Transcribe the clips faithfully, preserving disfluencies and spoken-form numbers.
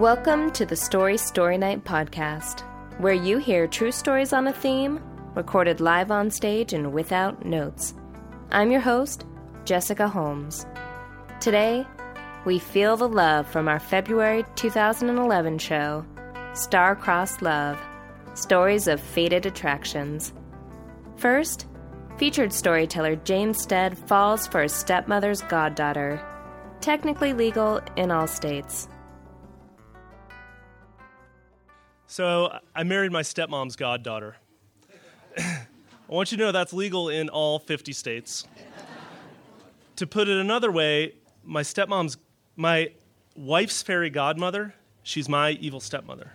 Welcome to the Story Story Night podcast, where you hear true stories on a theme, recorded live on stage and without notes. I'm your host, Jessica Holmes. Today, we feel the love from our February two thousand eleven show, Star-Crossed Love, Stories of Fated Attractions. First, featured storyteller James Stead falls for his stepmother's goddaughter, technically legal in all states. So I married my stepmom's goddaughter. I want you to know that's legal in all fifty states. To put it another way, my stepmom's, my wife's fairy godmother, she's my evil stepmother.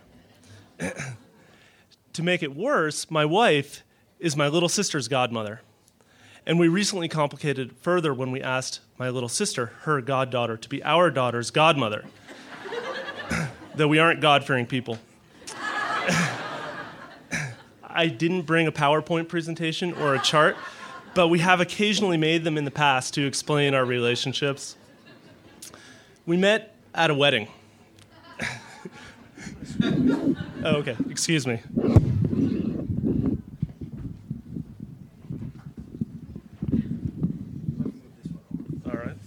To make it worse, my wife is my little sister's godmother. And we recently complicated it further when we asked my little sister, her goddaughter, to be our daughter's godmother. Though we aren't God-fearing people. I didn't bring a PowerPoint presentation or a chart, but we have occasionally made them in the past to explain our relationships. We met at a wedding. Oh, okay, excuse me. All right.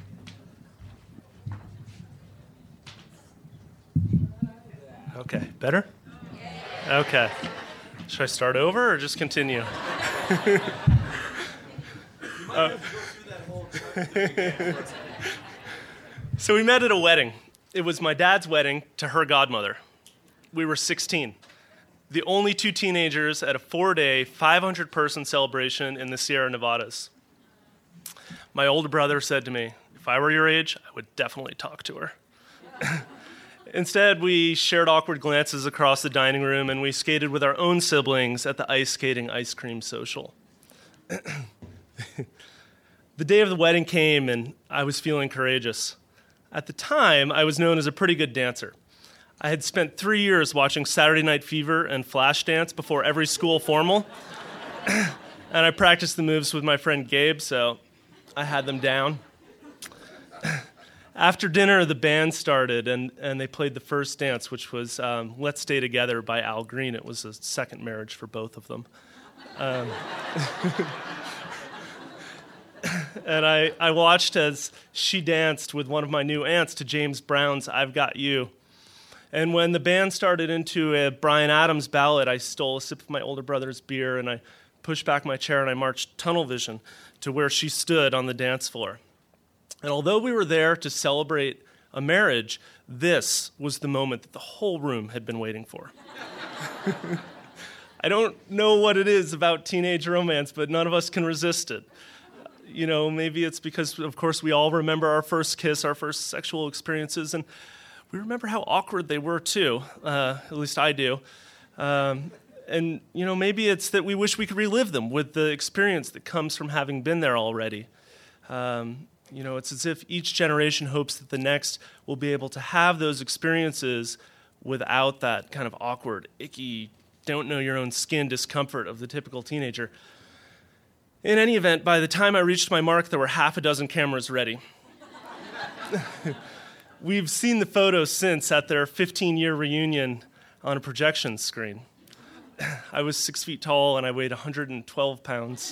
Okay, better? Okay. Should I start over or just continue? uh, so we met at a wedding. It was my dad's wedding to her godmother. We were sixteen, the only two teenagers at a four-day, five hundred person celebration in the Sierra Nevadas. My older brother said to me, if I were your age, I would definitely talk to her. Instead, we shared awkward glances across the dining room, and we skated with our own siblings at the ice skating ice cream social. The day of the wedding came, and I was feeling courageous. At the time, I was known as a pretty good dancer. I had spent three years watching Saturday Night Fever and Flashdance before every school formal, and I practiced the moves with my friend Gabe, so I had them down. After dinner, the band started, and, and they played the first dance, which was um, Let's Stay Together by Al Green. It was a second marriage for both of them. Um, and I, I watched as she danced with one of my new aunts to James Brown's I've Got You. And when the band started into a Bryan Adams ballad, I stole a sip of my older brother's beer, and I pushed back my chair, and I marched tunnel vision to where she stood on the dance floor. And although we were there to celebrate a marriage, this was the moment that the whole room had been waiting for. I don't know what it is about teenage romance, but none of us can resist it. You know, maybe it's because, of course, we all remember our first kiss, our first sexual experiences, and we remember how awkward they were, too. Uh, at least I do. Um, and, you know, maybe it's that we wish we could relive them with the experience that comes from having been there already. Um, You know, it's as if each generation hopes that the next will be able to have those experiences without that kind of awkward, icky, don't know your own skin discomfort of the typical teenager. In any event, by the time I reached my mark, there were half a dozen cameras ready. We've seen the photos since at their fifteen-year reunion on a projection screen. I was six feet tall and I weighed one hundred twelve pounds.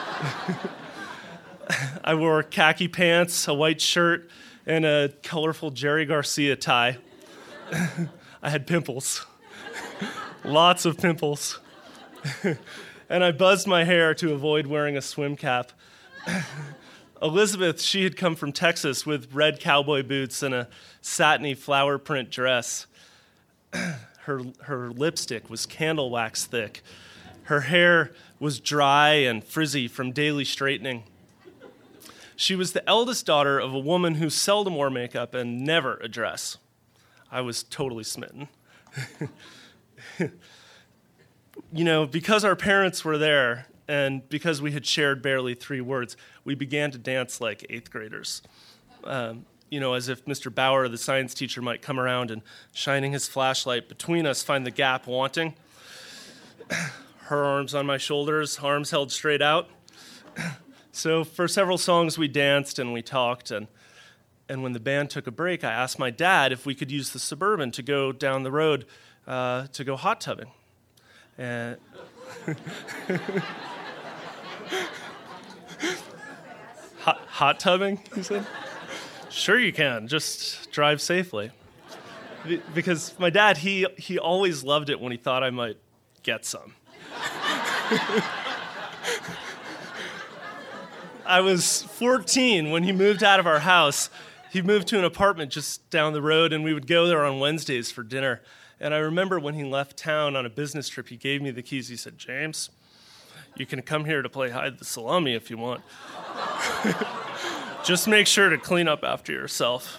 I wore khaki pants, a white shirt, and a colorful Jerry Garcia tie. I had pimples. Lots of pimples. And I buzzed my hair to avoid wearing a swim cap. Elizabeth, she had come from Texas with red cowboy boots and a satiny flower print dress. Her, her lipstick was candle wax thick. Her hair was dry and frizzy from daily straightening. She was the eldest daughter of a woman who seldom wore makeup and never a dress. I was totally smitten. You know, because our parents were there and because we had shared barely three words, we began to dance like eighth graders. Um, you know, as if Mister Bauer, the science teacher, might come around and, shining his flashlight between us, find the gap wanting. Her arms on my shoulders, arms held straight out. So for several songs we danced and we talked, and And when the band took a break, I asked my dad if we could use the Suburban to go down the road uh, to go hot tubbing. And hot, hot tubbing, he said? Sure you can, just drive safely. Be- because my dad, he, he always loved it when he thought I might get some. I was fourteen when he moved out of our house. He moved to an apartment just down the road, and we would go there on Wednesdays for dinner. And I remember when he left town on a business trip, he gave me the keys. He said, "James, you can come here to play hide the salami if you want. Just make sure to clean up after yourself."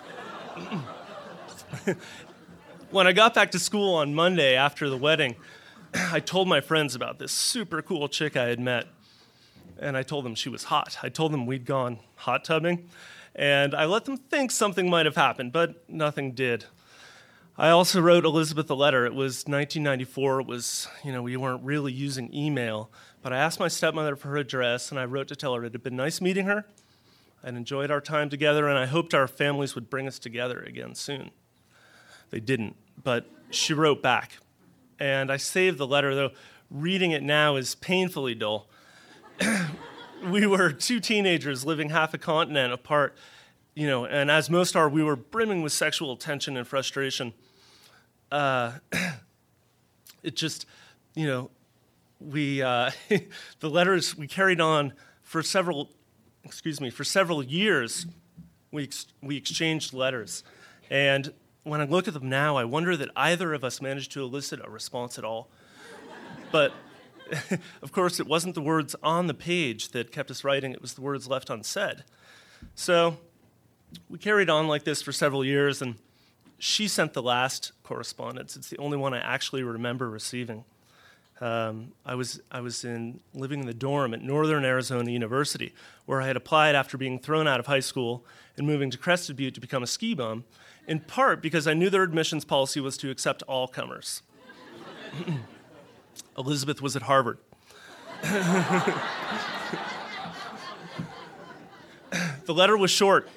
When I got back to school on Monday after the wedding, I told my friends about this super cool chick I had met. And I told them she was hot. I told them we'd gone hot tubbing. And I let them think something might have happened, but nothing did. I also wrote Elizabeth a letter. It was nineteen ninety-four. It was, you know, we weren't really using email. But I asked my stepmother for her address, and I wrote to tell her it had been nice meeting her. I'd enjoyed our time together, and I hoped our families would bring us together again soon. They didn't, but she wrote back. And I saved the letter, though reading it now is painfully dull. We were two teenagers living half a continent apart, you know, and as most are, we were brimming with sexual tension and frustration. Uh, it just, you know, we, uh, the letters, we carried on for several, excuse me, for several years, we, ex- we exchanged letters. And when I look at them now, I wonder that either of us managed to elicit a response at all. But of course, it wasn't the words on the page that kept us writing, it was the words left unsaid. So we carried on like this for several years, and she sent the last correspondence. It's the only one I actually remember receiving. Um, I was I was in living in the dorm at Northern Arizona University, where I had applied after being thrown out of high school and moving to Crested Butte to become a ski bum, in part because I knew their admissions policy was to accept all comers. Elizabeth was at Harvard. The letter was short.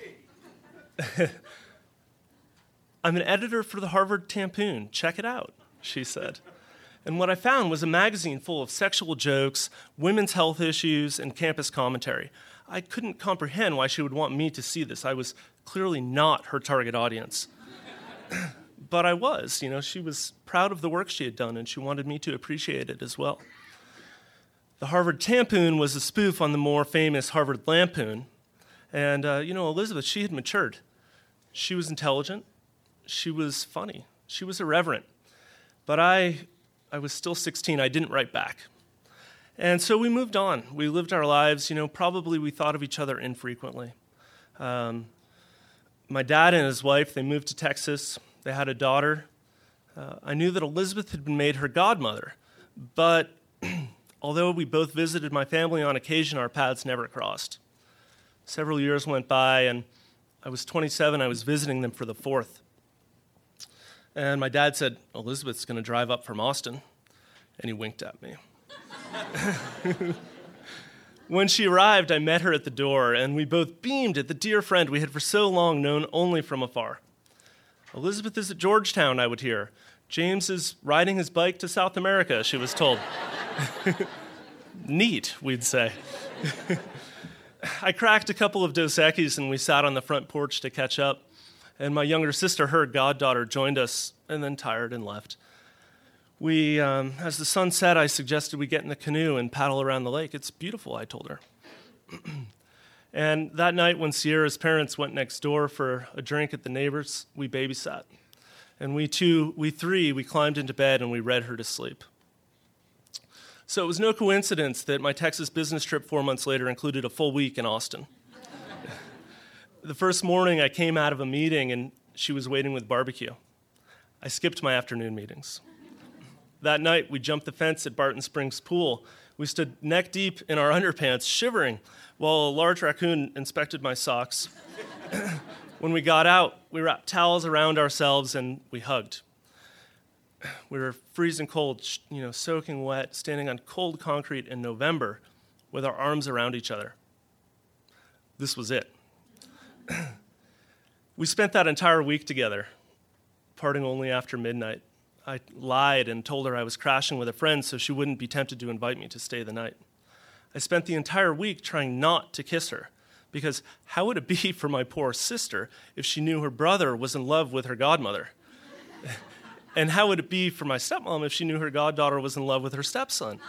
"I'm an editor for the Harvard Tampoon. Check it out," she said. And what I found was a magazine full of sexual jokes, women's health issues, and campus commentary. I couldn't comprehend why she would want me to see this. I was clearly not her target audience. But I was, you know, she was proud of the work she had done, and she wanted me to appreciate it as well. The Harvard Tampoon was a spoof on the more famous Harvard Lampoon. And, uh, you know, Elizabeth, she had matured. She was intelligent. She was funny. She was irreverent. But I, I was still sixteen. I didn't write back. And so we moved on. We lived our lives. You know, probably we thought of each other infrequently. Um, my dad and his wife, they moved to Texas. They had a daughter. Uh, I knew that Elizabeth had been made her godmother, but although we both visited my family on occasion, our paths never crossed. Several years went by, and I was twenty-seven. I was visiting them for the fourth. And my dad said, "Elizabeth's going to drive up from Austin," and he winked at me. When she arrived, I met her at the door, and we both beamed at the dear friend we had for so long known only from afar. "Elizabeth is at Georgetown," I would hear. "James is riding his bike to South America," she was told. "Neat," we'd say. I cracked a couple of Dos Equis, and we sat on the front porch to catch up. And my younger sister, her goddaughter, joined us, and then tired and left. We, um, as the sun set, I suggested we get in the canoe and paddle around the lake. "It's beautiful," I told her. And that night when Sierra's parents went next door for a drink at the neighbor's, we babysat. And we two, we three, we climbed into bed and we read her to sleep. So it was no coincidence that my Texas business trip four months later included a full week in Austin. The first morning I came out of a meeting and she was waiting with barbecue. I skipped my afternoon meetings. That night, we jumped the fence at Barton Springs Pool. We stood neck deep in our underpants, shivering, while a large raccoon inspected my socks. When we got out, we wrapped towels around ourselves and we hugged. We were freezing cold, you know, soaking wet, standing on cold concrete in November with our arms around each other. This was it. We spent that entire week together, parting only after midnight. I lied and told her I was crashing with a friend so she wouldn't be tempted to invite me to stay the night. I spent the entire week trying not to kiss her, because how would it be for my poor sister if she knew her brother was in love with her godmother? And how would it be for my stepmom if she knew her goddaughter was in love with her stepson?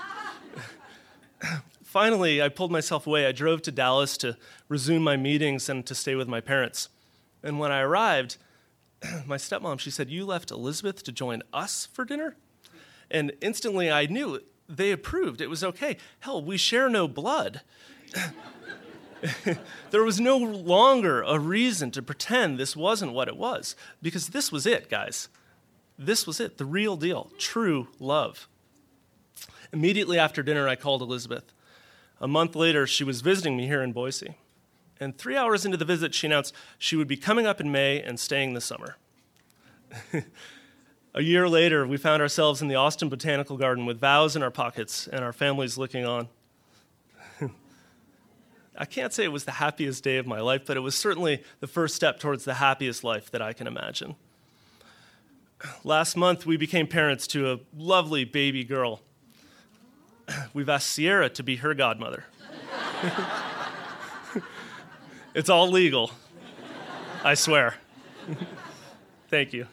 Finally, I pulled myself away. I drove to Dallas to resume my meetings and to stay with my parents. And when I arrived, my stepmom, she said, "You left Elizabeth to join us for dinner?" And instantly I knew they approved. It was okay. Hell, we share no blood. There was no longer a reason to pretend this wasn't what it was, because this was it, guys. This was it, the real deal, true love. Immediately after dinner, I called Elizabeth. A month later, she was visiting me here in Boise. And three hours into the visit, she announced she would be coming up in May and staying this summer. A year later, we found ourselves in the Austin Botanical Garden with vows in our pockets and our families looking on. I can't say it was the happiest day of my life, but it was certainly the first step towards the happiest life that I can imagine. Last month, we became parents to a lovely baby girl. We've asked Sierra to be her godmother. It's all legal, I swear. Thank you.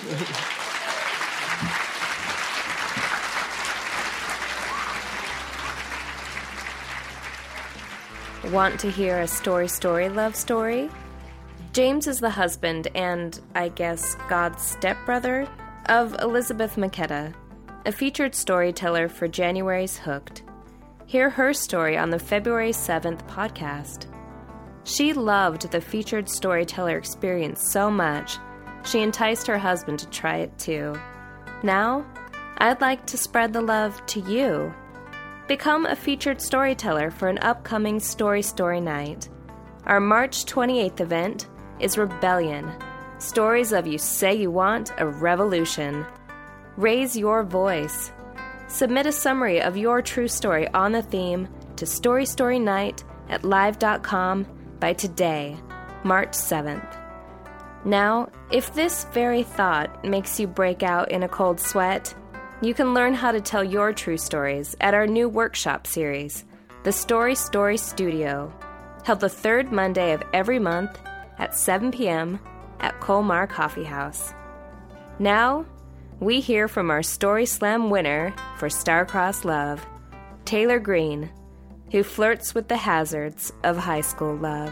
Want to hear a story story love story? James is the husband and, I guess, God's stepbrother of Elizabeth Makeda, a featured storyteller for January's Hooked. Hear her story on the February seventh podcast. She loved the featured storyteller experience so much, she enticed her husband to try it too. Now, I'd like to spread the love to you. Become a featured storyteller for an upcoming Story Story Night. Our March twenty-eighth event is Rebellion. Stories of You Say You Want a Revolution. Raise your voice. Submit a summary of your true story on the theme to storystorynight at live dot com by today, March seventh. Now, if this very thought makes you break out in a cold sweat, you can learn how to tell your true stories at our new workshop series, The Story Story Studio, held the third Monday of every month at seven p.m. at Colmar Coffee House. Now, we hear from our Story Slam winner for Star-Crossed Love, Taylor Green, who flirts with the hazards of high school love.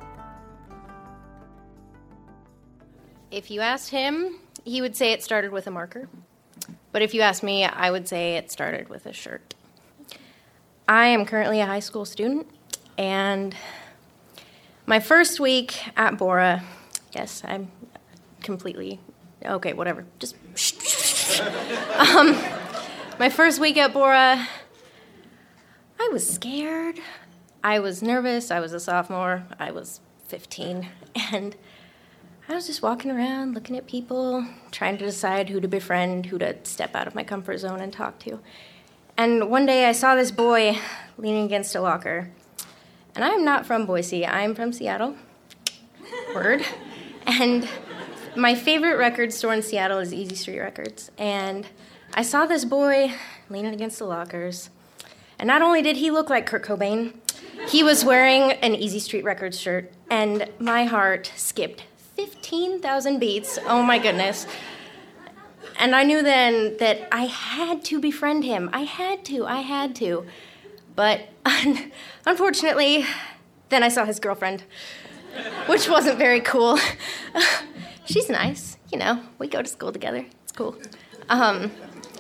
If you asked him, he would say it started with a marker. But if you ask me, I would say it started with a shirt. I am currently a high school student, and my first week at Bora, yes, I'm completely, okay, whatever, just um, my first week at Bora, I was scared, I was nervous, I was a sophomore, I was fifteen, and I was just walking around, looking at people, trying to decide who to befriend, who to step out of my comfort zone and talk to. And one day I saw this boy leaning against a locker. And I am not from Boise, I'm from Seattle. Word. And my favorite record store in Seattle is Easy Street Records. And I saw this boy leaning against the lockers. And not only did he look like Kurt Cobain, he was wearing an Easy Street Records shirt. And my heart skipped fifteen thousand beats. Oh my goodness. And I knew then that I had to befriend him. I had to. I had to. But un- unfortunately, then I saw his girlfriend, which wasn't very cool. She's nice. You know, we go to school together. It's cool. Um,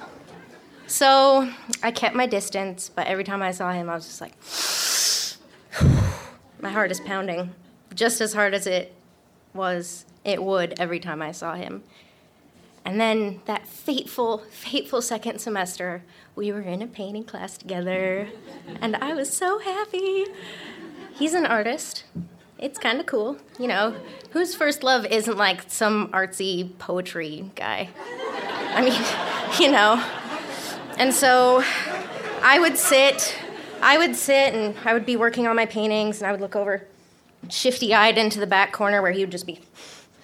so I kept my distance, but every time I saw him, I was just like, my heart is pounding just as hard as it was, it would every time I saw him. And then that fateful, fateful second semester, we were in a painting class together, and I was so happy. He's an artist. It's kind of cool. You know, whose first love isn't like some artsy poetry guy? I mean, you know. And so I would sit, I would sit, and I would be working on my paintings, and I would look over shifty-eyed into the back corner where he would just be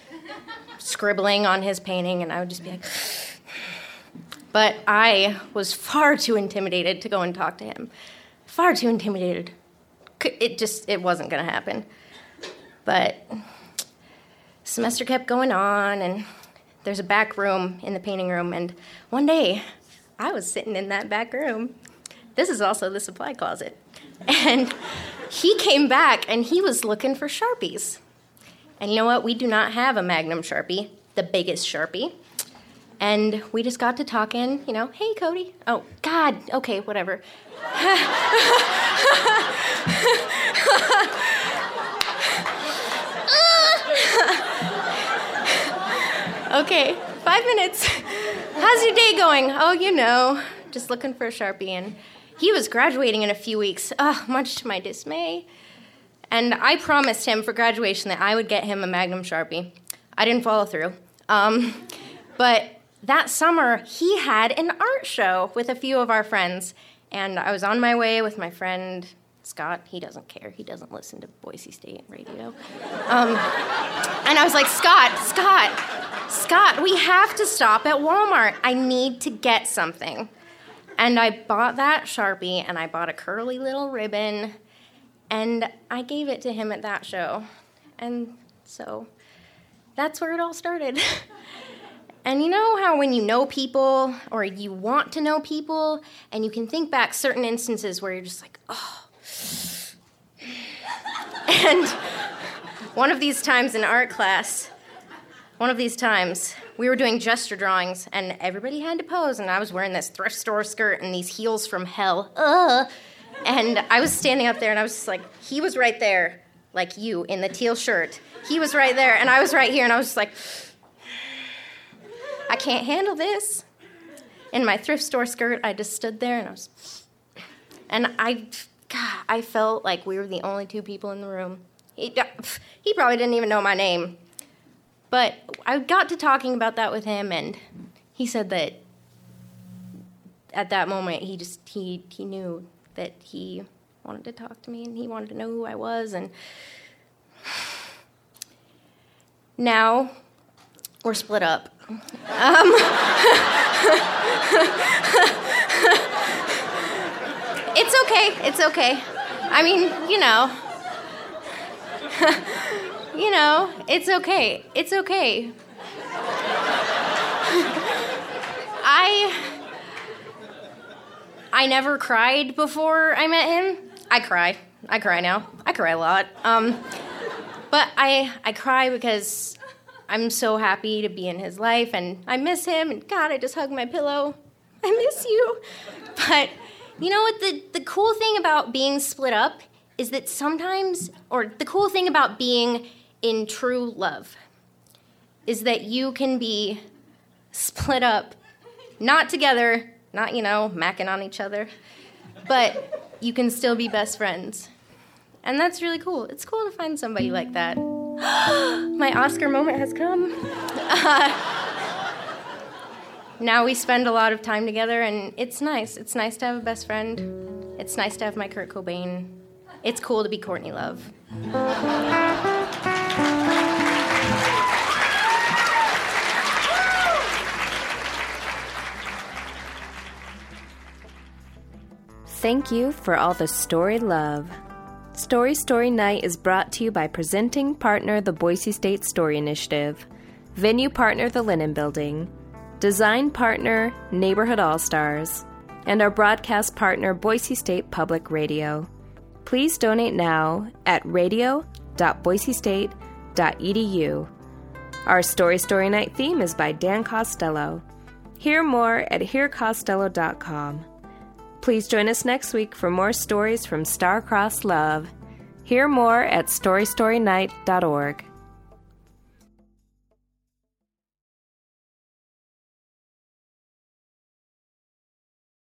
scribbling on his painting, and I would just be like... But I was far too intimidated to go and talk to him. Far too intimidated. It just, it wasn't going to happen. But semester kept going on, and there's a back room in the painting room, and one day I was sitting in that back room. This is also the supply closet. And he came back, and he was looking for Sharpies. And you know what? We do not have a Magnum Sharpie, the biggest Sharpie. And we just got to talking, you know, hey, Cody. Oh, God, okay, whatever. Okay, five minutes. How's your day going? Oh, you know, just looking for a Sharpie. And he was graduating in a few weeks, oh, much to my dismay. And I promised him for graduation that I would get him a Magnum Sharpie. I didn't follow through. Um, but that summer, he had an art show with a few of our friends. And I was on my way with my friend Scott. He doesn't care. He doesn't listen to Boise State radio. Um, and I was like, Scott, Scott, Scott, we have to stop at Walmart. I need to get something. And I bought that Sharpie, and I bought a curly little ribbon, and I gave it to him at that show. And so that's where it all started. And you know how when you know people, or you want to know people, and you can think back certain instances where you're just like, oh. And one of these times in art class, one of these times, we were doing gesture drawings, and everybody had to pose, and I was wearing this thrift store skirt and these heels from hell. Ugh. And I was standing up there, and I was just like, he was right there, like you, in the teal shirt. He was right there, and I was right here, and I was just like... I can't handle this. In my thrift store skirt, I just stood there, and I was... And I, God, I felt like we were the only two people in the room. He, he probably didn't even know my name. But I got to talking about that with him, and he said that at that moment, he just, he, he knew that he wanted to talk to me, and he wanted to know who I was, and now we're split up. Um, it's okay, it's okay. I mean, you know, you know, it's okay, it's okay. I, I never cried before I met him. I cry, I cry now, I cry a lot. Um, but I, I cry because I'm so happy to be in his life, and I miss him, and God, I just hug my pillow. I miss you. But you know what? The, the cool thing about being split up is that sometimes, or the cool thing about being in true love is that you can be split up, not together, not, you know, macking on each other, but you can still be best friends. And that's really cool. It's cool to find somebody like that. My Oscar moment has come. Uh, now we spend a lot of time together, and it's nice. It's nice to have a best friend. It's nice to have my Kurt Cobain. It's cool to be Courtney Love. Thank you for all the story love. Story Story Night is brought to you by presenting partner the Boise State Story Initiative, venue partner the Linen Building, design partner Neighborhood All-Stars, and our broadcast partner Boise State Public Radio. Please donate now at radio dot boise state dot e d u. Our Story Story Night theme is by Dan Costello. Hear more at hear costello dot com. Please join us next week for more stories from Star-Crossed Love. Hear more at story story night dot org.